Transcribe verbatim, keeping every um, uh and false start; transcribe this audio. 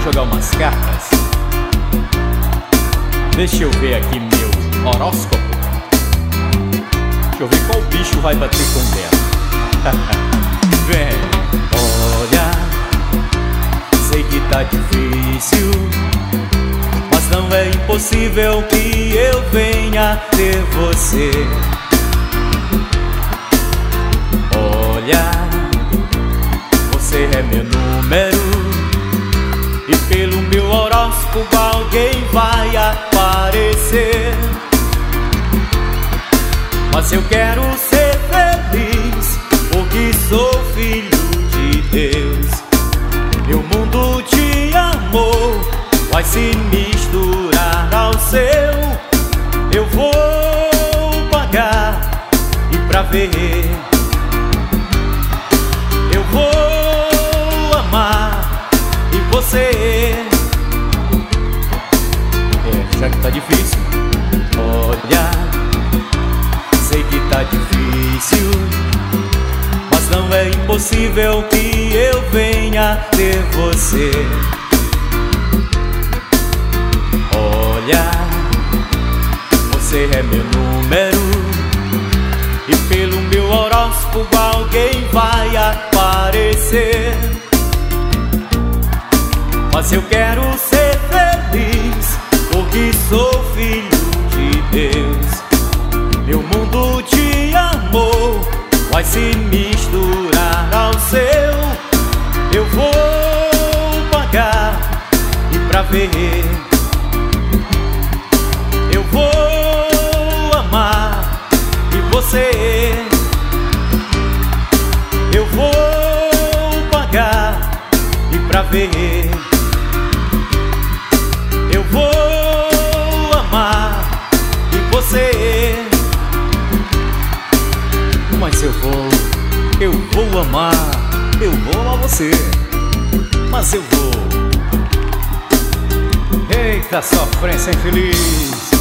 jogar umas cartas. Deixa eu ver aqui meu horóscopo. Deixa eu ver qual bicho vai bater com o dela. Vem. Olha, sei que tá difícil, mas não é impossível que eu venha ter você. Olha, você é meu número, e pelo meu horóscopo alguém vai aparecer. Mas eu quero ser feliz, porque sou filho de Deus. Meu mundo de amor vai se misturar ao seu. Eu vou pagar e pra ver. Eu vou amar e você. É, já que tá difícil, olha, sei que tá difícil, mas não é impossível que eu venha ter você. Olha, você é meu número, e pelo meu horóscopo alguém vai aparecer. Mas eu quero ser feliz, porque sou filho de Deus. Meu mundo de amor vai se misturar ao seu. Eu vou pagar e pra ver. Eu vou amar e você. Eu vou pagar e pra ver. Eu vou amar e você. Mas eu vou, eu vou amar, eu vou amar você. Mas eu vou. Eita sofrência infeliz.